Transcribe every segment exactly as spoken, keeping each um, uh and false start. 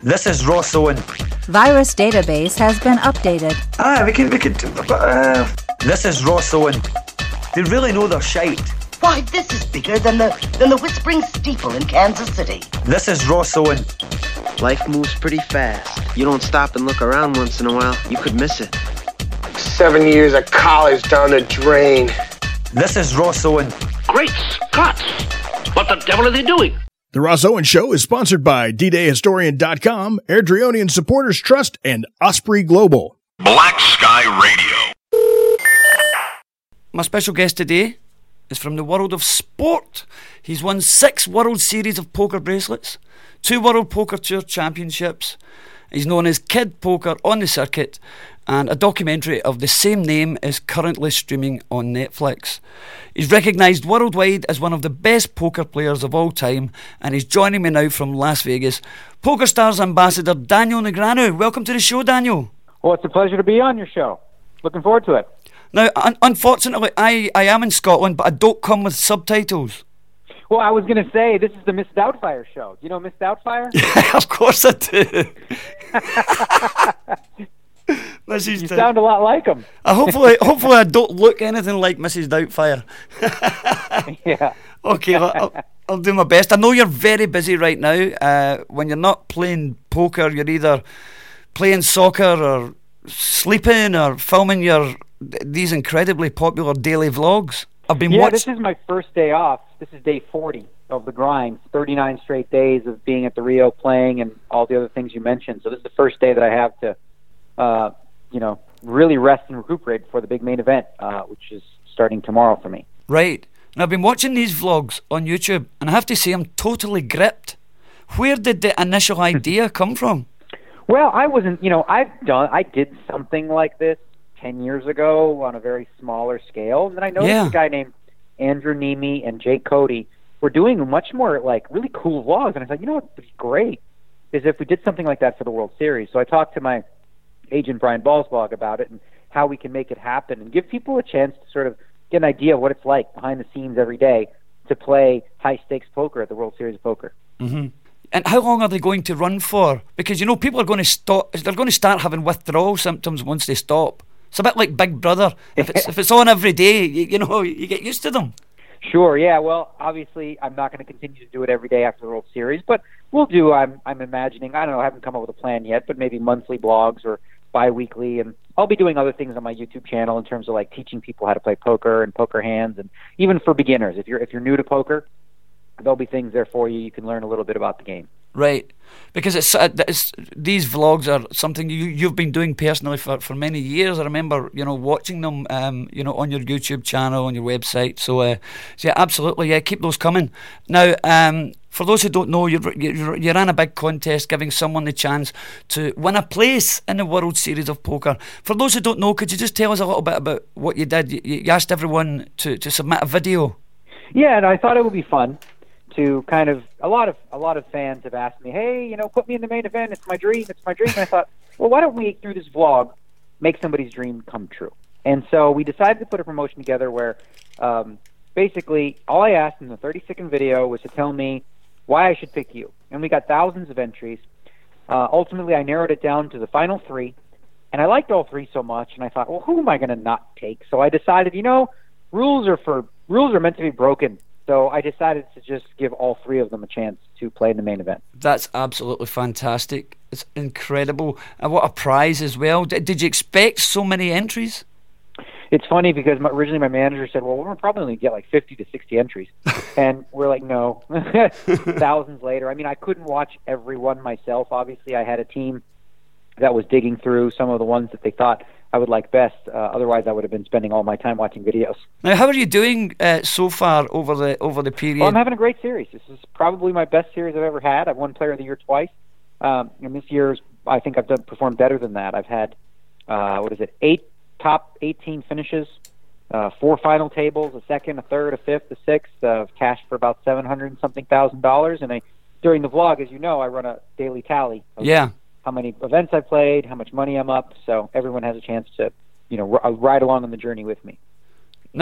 This is Ross Owen. Virus database has been updated. Ah, we can, we can, uh, this is Ross Owen. They really know their shite. Why, this is bigger than the than the Whispering Steeple in Kansas City. This is Ross Owen. Life moves pretty fast. You don't stop and look around once in a while, you could miss it. Seven years of college down the drain. This is Ross Owen. Great Scott! What the devil are they doing? The Ross Owen Show is sponsored by D Day Historian dot com, Airdrieonian Supporters Trust, and Osprey Global. Black Sky Radio. My special guest today is from the world of sport. He's won six World Series of Poker bracelets, two World Poker Tour Championships. He's known as Kid Poker on the circuit, and a documentary of the same name is currently streaming on Netflix. He's recognised worldwide as one of the best poker players of all time, and he's joining me now from Las Vegas. PokerStars ambassador Daniel Negreanu. Welcome to the show, Daniel. Well, it's a pleasure to be on your show. Looking forward to it. Now, un- unfortunately, I, I am in Scotland, but I don't come with subtitles. Well, I was going to say, this is the Miss Doubtfire show. Do you know Miss Doubtfire? Of course I do. Missus You sound a lot like him. Uh, hopefully, hopefully I don't look anything like Missus Doubtfire. Yeah. Okay, well, I'll, I'll do my best. I know you're very busy right now. Uh, when you're not playing poker, you're either playing soccer or sleeping or filming your these incredibly popular daily vlogs. I've been yeah, watching. This is my first day off. This is day forty of the grind. thirty-nine straight days of being at the Rio playing and all the other things you mentioned. So this is the first day that I have to, uh, you know, really rest and recuperate before the big main event, uh, which is starting tomorrow for me. Right. And I've been watching these vlogs on YouTube, and I have to say I'm totally gripped. Where did the initial idea come from? Well, I wasn't, you know, I've done, I did something like this ten years ago on a very smaller scale. And then I noticed Yeah. a guy named Andrew Nemi and Jake Cody were doing much more, like, really cool vlogs. And I thought, you know what would be great is if we did something like that for the World Series. So I talked to my agent, Brian Balsbog, about it and how we can make it happen and give people a chance to sort of get an idea of what it's like behind the scenes every day to play high-stakes poker at the World Series of Poker. Mm-hmm. And how long are they going to run for? Because, you know, people are going to stop. They're going to start having withdrawal symptoms once they stop. It's a bit like Big Brother. If it's if it's on every day, you, you know, you get used to them. Sure, yeah. Well, obviously, I'm not going to continue to do it every day after the World Series, but we'll do. I'm I'm imagining. I don't know. I haven't come up with a plan yet, but maybe monthly blogs or bi-weekly, and I'll be doing other things on my YouTube channel in terms of like teaching people how to play poker and poker hands, and even for beginners. If you're if you're new to poker, there'll be things there for you. You can learn a little bit about the game. Right, because it's, uh, it's these vlogs are something you you've been doing personally for, for many years. I remember, you know, watching them, um, you know, on your YouTube channel, on your website. So, uh, so yeah, absolutely, yeah, keep those coming. Now, um, for those who don't know, you're, you're you ran a big contest giving someone the chance to win a place in the World Series of Poker. For those who don't know, could you just tell us a little bit about what you did? You, you asked everyone to, to submit a video. Yeah, and I thought it would be fun to kind of a lot of a lot of fans have asked me, hey, you know, put me in the main event. It's my dream. It's my dream. And I thought, well, why don't we, through this vlog, make somebody's dream come true? And so we decided to put a promotion together where um, basically all I asked in the thirty-second video was to tell me why I should pick you. And we got thousands of entries. Uh, ultimately, I narrowed it down to the final three, and I liked all three so much. And I thought, well, who am I going to not take? So I decided, you know, rules are for rules are meant to be broken. So I decided to just give all three of them a chance to play in the main event. That's absolutely fantastic. It's incredible. And what a prize as well. Did, did you expect so many entries? It's funny because my, originally my manager said, well, we're probably going to get like fifty to sixty entries. And we're like, no. Thousands later. I mean, I couldn't watch every one myself. Obviously, I had a team that was digging through some of the ones that they thought I would like best. Uh, otherwise, I would have been spending all my time watching videos. Now, how are you doing uh, so far over the over the period? Well, I'm having a great series. This is probably my best series I've ever had. I've won Player of the Year twice. Um, and this year's, I think I've done performed better than that. I've had, uh, what is it, eight top eighteen finishes, uh, four final tables, a second, a third, a fifth, a sixth. Uh, I've cashed for about seven hundred and something thousand dollars. And I, during the vlog, as you know, I run a daily tally. Of yeah. How many events I played, how much money I'm up, so everyone has a chance to, you know, r- ride along on the journey with me. Now,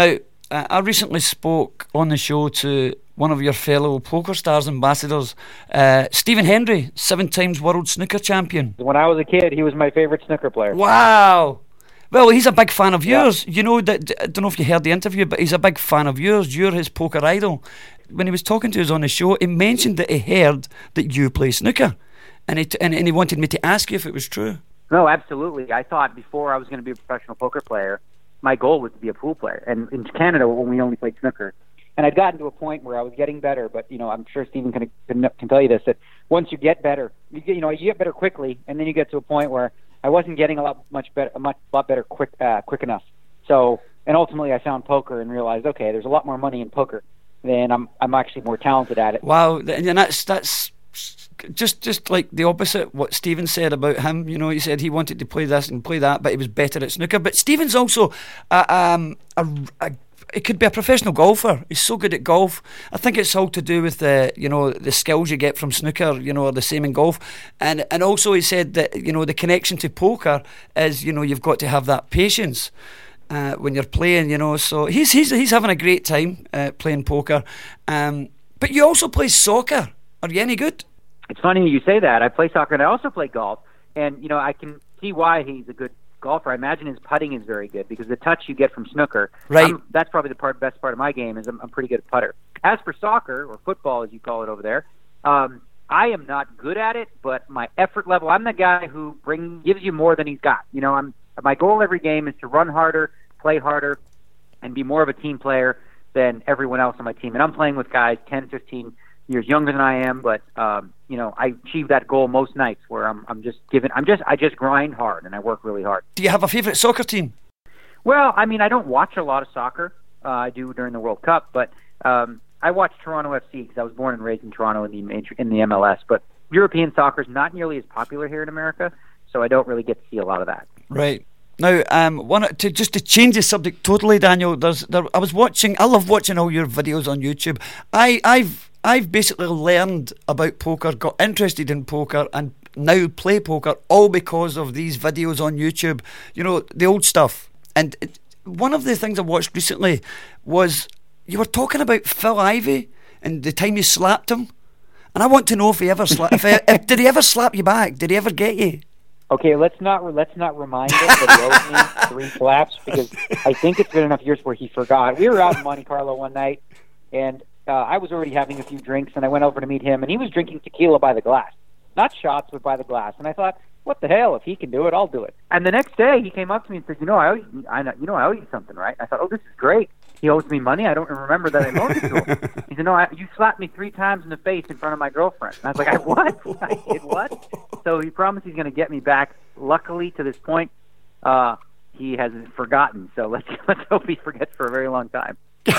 uh, I recently spoke on the show to one of your fellow Poker Stars ambassadors, uh, Stephen Hendry, seven times world snooker champion. When I was a kid, he was my favourite snooker player. Wow. Well, he's a big fan of yours. Yeah. You know, that, I don't know if you heard the interview, but he's a big fan of yours. You're his poker idol. When he was talking to us on the show, he mentioned that he heard that you play snooker. And he, t- and, and he wanted me to ask you if it was true. No, absolutely. I thought before I was going to be a professional poker player, my goal was to be a pool player. And in Canada, when we only played snooker, and I'd gotten to a point where I was getting better, but, you know, I'm sure Stephen can, can, can tell you this, that once you get better, you, get, you know, you get better quickly, and then you get to a point where I wasn't getting a lot much better, a much lot better quick, uh, quick enough. So, and ultimately I found poker and realized, okay, there's a lot more money in poker, then I'm I'm actually more talented at it. Wow, and that's that's just just like the opposite what Stephen said about him. You know, he said he wanted to play this and play that, but he was better at snooker. But Stephen's also a, um, a, a it could be a professional golfer. He's so good at golf. I think it's all to do with the, you know, the skills you get from snooker, you know, are the same in golf. And and also he said that, you know, the connection to poker is, you know, you've got to have that patience uh, when you're playing, you know. So he's he's he's having a great time uh, playing poker. Um, but you also play soccer. Are you any good? It's funny you say that. I play soccer and I also play golf. And, you know, I can see why he's a good golfer. I imagine his putting is very good because the touch you get from snooker, right? I'm, that's probably the part, best part of my game is I'm, I'm pretty good at putter. As for soccer, or football as you call it over there, um, I am not good at it, but my effort level, I'm the guy who bring, gives you more than he's got. You know, I'm my goal every game is to run harder, play harder, and be more of a team player than everyone else on my team. And I'm playing with guys ten, fifteen years younger than I am, but um, you know, I achieve that goal most nights where I'm I'm just giving I'm just I just grind hard and I work really hard. Do you have a favourite soccer team? Well, I mean, I don't watch a lot of soccer. Uh, I do during the World Cup, but um, I watch Toronto F C because I was born and raised in Toronto in the major, in the M L S. But European soccer is not nearly as popular here in America, so I don't really get to see a lot of that. Right. Now, um, one to just to change the subject totally, Daniel. There's, there, I was watching. I love watching all your videos on YouTube. I, I've, I've basically learned about poker, got interested in poker, and now play poker all because of these videos on YouTube. You know, the old stuff. And it, one of the things I watched recently was you were talking about Phil Ivey and the time you slapped him. And I want to know if he ever slapped. if, if did he ever slap you back? Did he ever get you? Okay, let's not let's not remind us that he owes me three slaps because I think it's been enough years where he forgot. We were out in Monte Carlo one night, and uh, I was already having a few drinks, and I went over to meet him, and he was drinking tequila by the glass, not shots, but by the glass. And I thought, what the hell? If he can do it, I'll do it. And the next day, he came up to me and said, "You know, I owe you, I know, you know, I owe you something, right?" I thought, "Oh, this is great. He owes me money. I don't remember that I loaned it to him." He said, "No, I, you slapped me three times in the face in front of my girlfriend." And I was like, I, "What? I did what?" So he promised he's going to get me back. Luckily, to this point, uh, he hasn't forgotten. So let's let's hope he forgets for a very long time.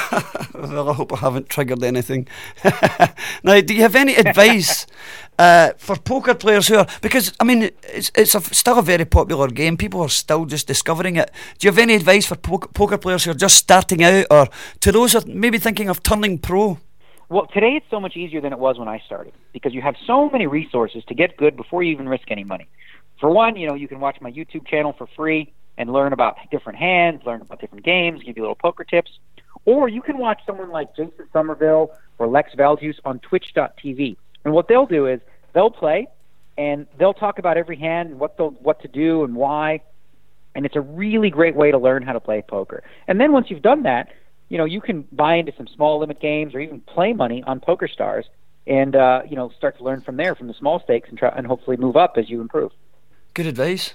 Well, I hope I haven't triggered anything. Now, do you have any advice uh, for poker players who are, because I mean it's it's a, still a very popular game, people are still just discovering it. Do you have any advice for po- poker players who are just starting out, or to those who are maybe thinking of turning pro? Well, today it's so much easier than it was when I started because you have so many resources to get good before you even risk any money. For one, you know, you can watch my YouTube channel for free and learn about different hands, learn about different games, give you little poker tips. Or you can watch someone like Jason Somerville or Lex Valdez on twitch dot t v. And what they'll do is they'll play and they'll talk about every hand and what they'll, what to do and why. And it's a really great way to learn how to play poker. And then once you've done that, you know, you can buy into some small limit games or even play money on PokerStars and, uh, you know, start to learn from there, from the small stakes, and try and hopefully move up as you improve. Good advice.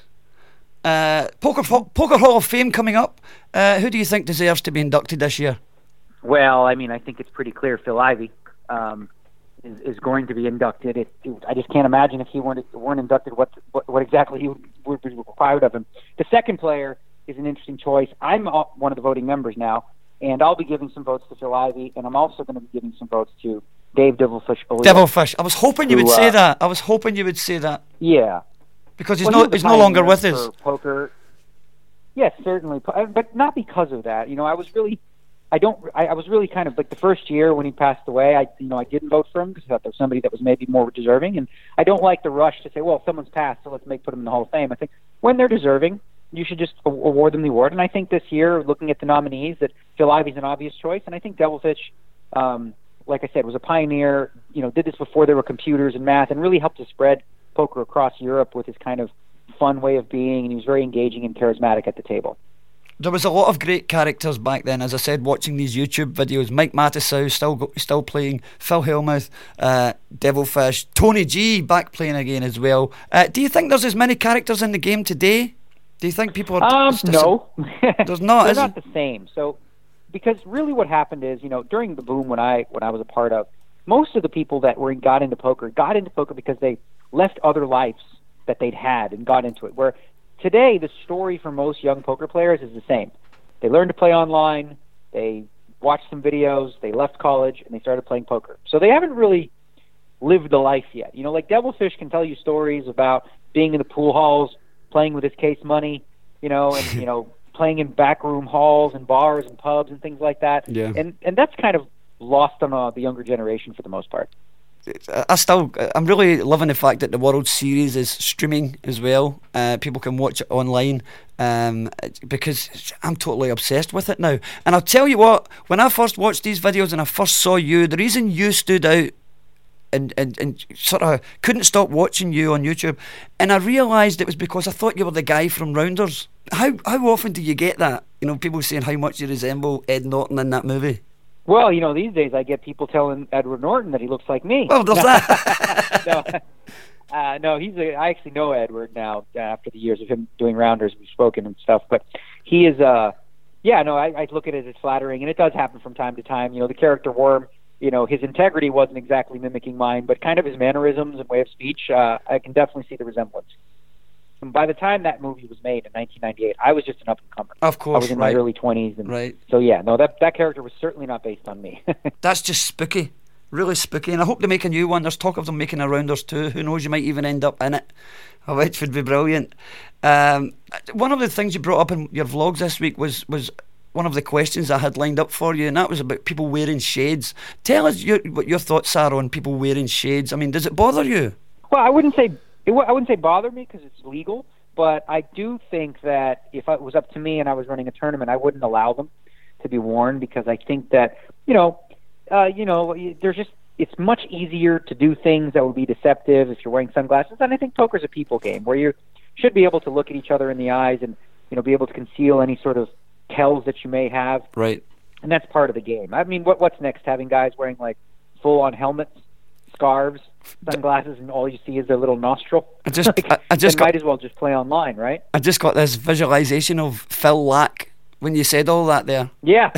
Uh, Poker Poker Hall of Fame coming up. Uh, who do you think deserves to be inducted this year? Well, I mean, I think it's pretty clear Phil Ivey um, is, is going to be inducted. It, it, I just can't imagine if he weren't, weren't inducted what, what what exactly he would, would be required of him. The second player is an interesting choice. I'm one of the voting members now, and I'll be giving some votes to Phil Ivey, and I'm also going to be giving some votes to Dave Devilfish O'Leary. Devilfish. I was hoping you who, would say uh, that. I was hoping you would say that. Yeah. Because he's well, no he's no longer with us. Poker, yes, certainly, but not because of that. You know, I was really, I don't, I, I was really kind of like the first year when he passed away. I, you know, I didn't vote for him because I thought there was somebody that was maybe more deserving, and I don't like the rush to say, well, someone's passed, so let's make put him in the Hall of Fame. I think when they're deserving, you should just award them the award. And I think this year, looking at the nominees, that Phil Ivey's an obvious choice, and I think Devilfish, um, like I said, was a pioneer. You know, did this before there were computers and math, and really helped to spread poker across Europe with his kind of fun way of being, and he was very engaging and charismatic at the table. There was a lot of great characters back then, as I said, watching these YouTube videos. Mike Matusow still go, still playing, Phil Hellmuth, uh, Devilfish, Tony G back playing again as well. Uh, do you think there's as many characters in the game today? Do you think people are... Um, no. There's not, They're is not it? the same. So, because really what happened is, you know, during the boom when I when I was a part of, most of the people that were got into poker got into poker because they left other lives that they'd had and got into it. Where today, the story for most young poker players is the same. They learned to play online, they watched some videos, they left college, and they started playing poker. So they haven't really lived the life yet. You know, like Devilfish can tell you stories about being in the pool halls, playing with his case money, you know, and, you know, playing in backroom halls and bars and pubs and things like that. Yeah. And and that's kind of lost on uh, the younger generation for the most part. I still, I'm really loving the fact that the World Series is streaming as well. Uh, people can watch it online um, because I'm totally obsessed with it now. And I'll tell you what, when I first watched these videos and I first saw you, the reason you stood out and, and, and sort of couldn't stop watching you on YouTube, and I realised it was because I thought you were the guy from Rounders. How how often do you get that? You know, people saying how much you resemble Ed Norton in that movie. Well, you know, these days I get people telling Edward Norton that he looks like me. Well, there's that. no, uh, no, he's a, I actually know Edward now uh, after the years of him doing Rounders. We've spoken and stuff, but he is, uh, yeah, no, I, I look at it as flattering, and it does happen from time to time. You know, the character Worm, you know, his integrity wasn't exactly mimicking mine, but kind of his mannerisms and way of speech, uh, I can definitely see the resemblance. And by the time that movie was made in nineteen ninety-eight, I was just an up-and-comer. Of course, I was in right. my early twenties. And right. So, yeah, no, that, that character was certainly not based on me. That's just spooky. Really spooky. And I hope they make a new one. There's talk of them making a Rounders too. Who knows, you might even end up in it, which would be brilliant. Um, one of the things you brought up in your vlogs this week was, was one of the questions I had lined up for you, and that was about people wearing shades. Tell us your, what your thoughts are on people wearing shades. I mean, does it bother you? Well, I wouldn't say it w- I wouldn't say bother me because it's legal. But I do think that if it was up to me and I was running a tournament, I wouldn't allow them to be worn because I think that, you know, uh, you know, there's just, it's much easier to do things that would be deceptive if you're wearing sunglasses. And I think poker's a people game where you should be able to look at each other in the eyes and, you know, be able to conceal any sort of tells that you may have. Right. And that's part of the game. I mean, what what's next? Having guys wearing like full-on helmets, scarves, sunglasses, and all you see is their little nostril. I just, like, I, I just got, might as well just play online, right? I just got this visualization of Phil Lack when you said all that there. Yeah,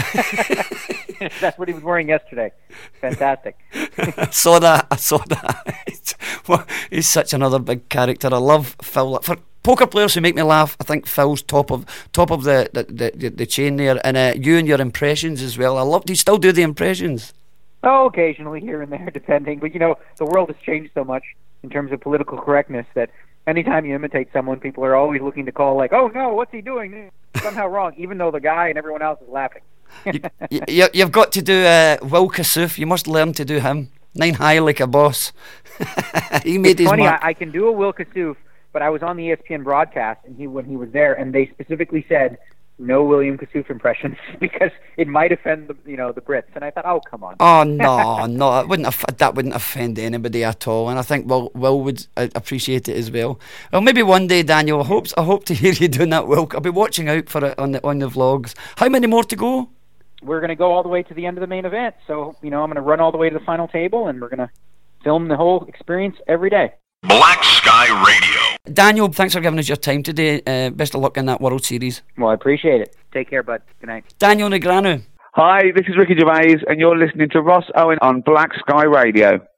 that's what he was wearing yesterday. Fantastic. I saw that. I saw that. Well, he's such another big character. I love Phil Lack. For poker players who make me laugh, I think Phil's top of top of the the, the, the chain there, and uh, you and your impressions as well. I love. Do you still do the impressions? Oh, occasionally here and there, depending. But, you know, the world has changed so much in terms of political correctness that anytime you imitate someone, people are always looking to call like, oh, no, what's he doing? Somehow wrong, even though the guy and everyone else is laughing. you, you, you've got to do uh, Will Kassouf. You must learn to do him. Nine high like a boss. He made it's his funny, mark. I, I can do a Will Kassouf, but I was on the E S P N broadcast and he when he was there, and they specifically said, no William Kassouf impressions because it might offend the you know the Brits, and I thought, oh come on. Oh no, no, that wouldn't aff- that wouldn't offend anybody at all, and I think Will Will would uh, appreciate it as well. Well, maybe one day, Daniel. I hope I hope to hear you doing that. Will, I'll be watching out for it on the on the vlogs. How many more to go? We're going to go all the way to the end of the main event, so you know I'm going to run all the way to the final table, and we're going to film the whole experience every day. Black Sky Radio. Daniel, thanks for giving us your time today. Uh, best of luck in that World Series. Well, I appreciate it. Take care, bud. Good night. Daniel Negreanu. Hi, this is Ricky Gervais, and you're listening to Ross Owen on Black Sky Radio.